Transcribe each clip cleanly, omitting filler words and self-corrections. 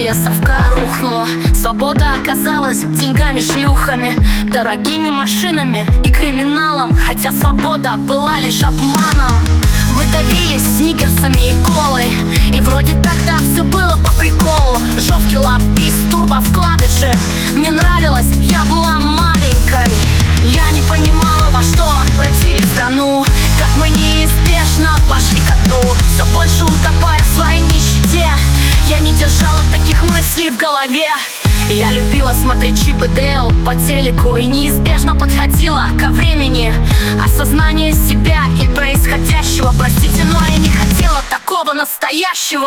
Империя совка рухнула, свобода оказалась деньгами, шлюхами, дорогими машинами и криминалом. Хотя свобода была лишь обманом. Мы давились сникерсами и колой, и вроде тогда все было по приколу. Жёвкий лапис, турбо-вкладыши. Мне нравилось, я была маленькой. Я не понимала, во что обратили страну, как мы неизбежно пошли ко дну, все больше утопая в своей нищете. Я не держала таких мыслей в голове. Я любила смотреть Чип и Дейл по телеку и неизбежно подходила ко времени осознания себя и происходящего. Простите, но я не хотела такого настоящего.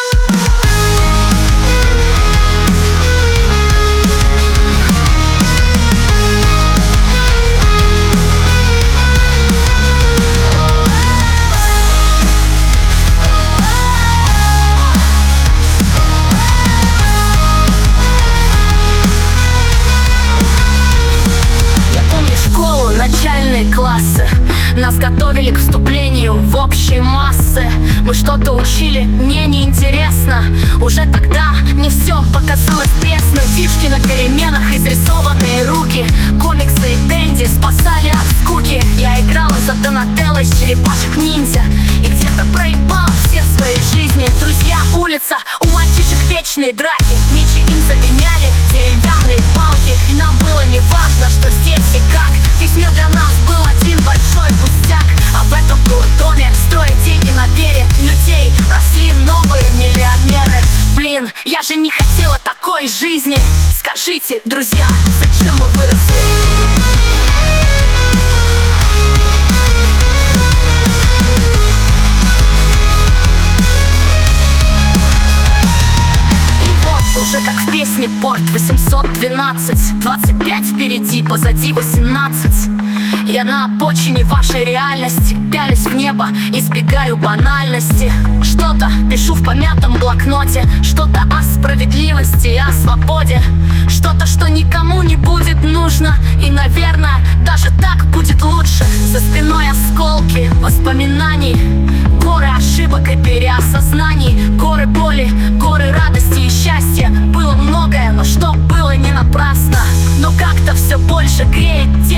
Начальные классы нас готовили к вступлению в общие массы. Мы что-то учили, мне неинтересно. Уже тогда мне все показалось пресно. Фишки на переменах, изрисованные руки, комиксы и Дэнди спасали от скуки. Я играла за Донателло из черепашек-ниндзя и где-то проебала все свои жизни. Друзья, улица, у мальчишек вечные драки. Мечи им заменяли деревянные палки, и нам было не важно, что здесь и как. Весь мир для нас был один большой пустяк. А в этом доме, строя деньги на вере людей, росли новые миллионеры. Блин, я же не хотела такой жизни. Скажите, друзья, зачем мы выросли? Уже как в песне «Порт 812», 25 впереди, позади 18. Я на обочине вашей реальности, пялись в небо, избегаю банальности. Что-то пишу в помятом блокноте, что-то о справедливости и о свободе, что-то, что никому не будет нужно. И, наверное, даже так будет лучше. За спиной осколки воспоминаний, горы ошибок и переосознаний, горы боли, горы радости и счастья. Было многое, но что было не напрасно. Но как-то все больше греет